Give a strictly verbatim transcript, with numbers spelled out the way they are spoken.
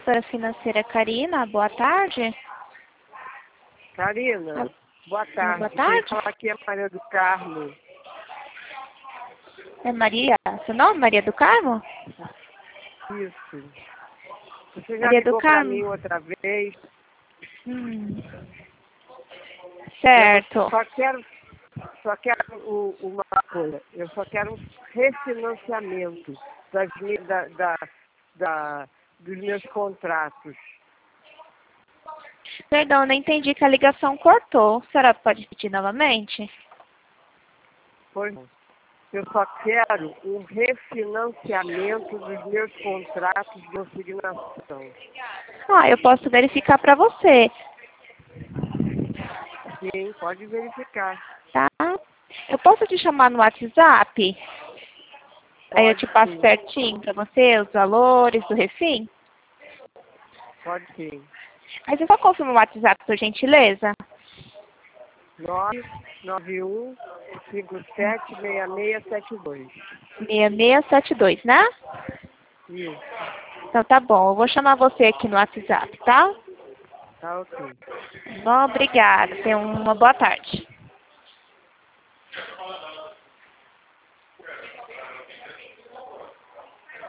Consultora financeira Karina, boa tarde. Karina, boa tarde. Boa tarde. Quem fala aqui é Maria do Carmo. É Maria, seu nome? Maria do Carmo? Isso. Você já Maria do ligou para Carmo? mim outra vez. Hum. Certo. Eu só quero, só quero o- uma coisa. Eu só quero um refinanciamento das, mi- da, da, da, dos meus contratos. Perdão, não entendi que a ligação cortou. A senhora pode repetir novamente? Pois não. Eu só quero um refinanciamento dos meus contratos de consignação. Ah, eu posso verificar para você, Sim, pode verificar. tá? Eu posso te chamar no WhatsApp? Aí eu Pode te passo sim, certinho para você os valores do refim? pode sim. Aí você só confirma o WhatsApp, por gentileza? nove nove um cinco sete seis seis sete dois. seis seis sete dois, né? Isso, Então tá bom, eu vou chamar você aqui no WhatsApp, tá? tá ok. Bom, obrigada. Tenha uma boa tarde.